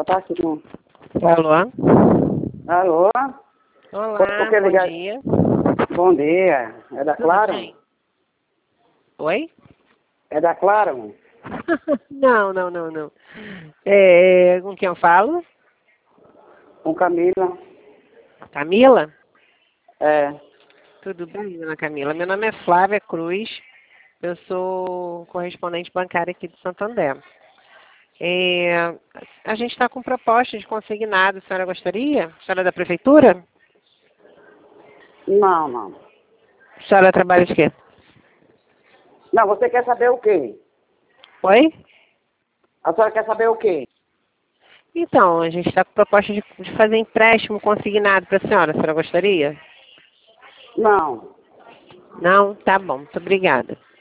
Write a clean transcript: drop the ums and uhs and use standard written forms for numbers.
Ela tá aqui com... Alô? Alô? Olá, Porque bom ligar... dia. Bom dia. É da Tudo Claro? bem? Oi? É da Claro? Não. Com quem eu falo? Com Camila? Camila? É. Tudo bem, dona Camila? Meu nome é Flávia Cruz. Eu sou correspondente bancária aqui de Santo André. A gente está com proposta de consignado. A senhora gostaria? A senhora é da prefeitura? Não. A senhora trabalha de quê? Não, você quer saber o quê? Oi? A senhora quer saber o quê? Então, a gente está com proposta de fazer empréstimo consignado para a senhora. A senhora gostaria? Não. Não? Tá bom. Muito obrigada.